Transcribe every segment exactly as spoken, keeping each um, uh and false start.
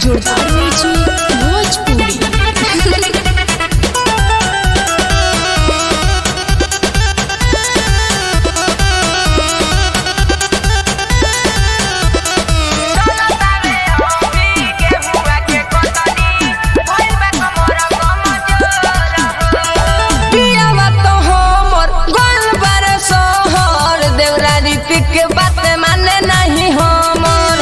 जोरदार मिर्ची भोजपुरी। के बात माने नहीं हमर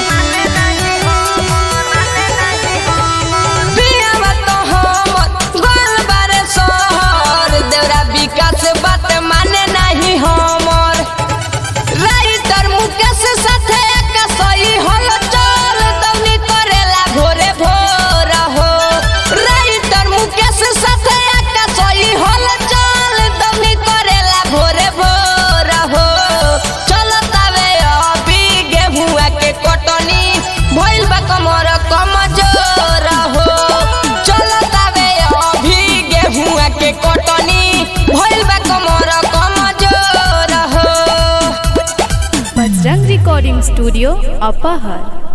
पियावा तो हमर गोल बारे शहर देवरा विकास बात माने नहीं हमर राइटर मुकेश साथे का सही हल चल दौनी करेला भोरे भोर हो राइटर मुकेश साथे का सही हल चल दौनी करेला भोरे भोर हो भइल बा कमर कमजोर हो चलतावे अभी गेहुआ के कटनी भइल बा कमर कमजोर हो। बजरंग रिकॉर्डिंग स्टूडियो अपहर।